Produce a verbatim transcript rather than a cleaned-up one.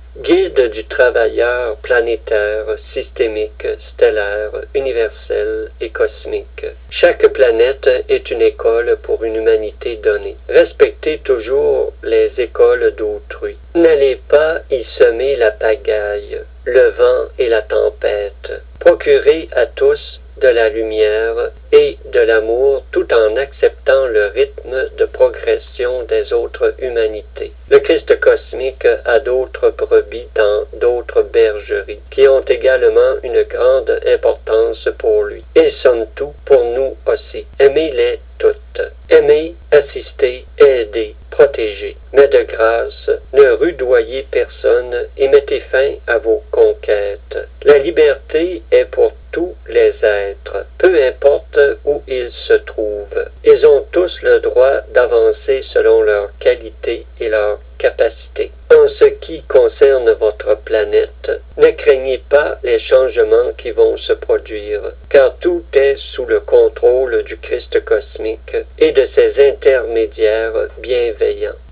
Guide du travailleur planétaire, systémique, stellaire, universel et cosmique. Chaque planète est une école pour une humanité donnée. Respectez toujours les écoles d'autrui. N'allez pas y semer la pagaille, le vent et la tempête. Procurez à tous de la lumière et de l'amour tout en acceptant le rythme de progression des autres humanités. Le Christ cosmique a d'autres brebis dans d'autres bergeries qui ont également une grande importance pour lui. Ils sont tout pour nous aussi. Aimez-les toutes. Aimez, assistez, aidez, protégez. Mais de grâce, ne rudoyez personne et mettez fin à vos conquêtes. La liberté est pour tous les êtres, peu importe où ils se trouvent. Ils ont tous le droit d'avancer selon leurs qualités et leurs capacités. En ce qui concerne votre planète, ne craignez pas les changements qui vont se produire, car tout est sous le contrôle du Christ cosmique et de ses intermédiaires bienveillants.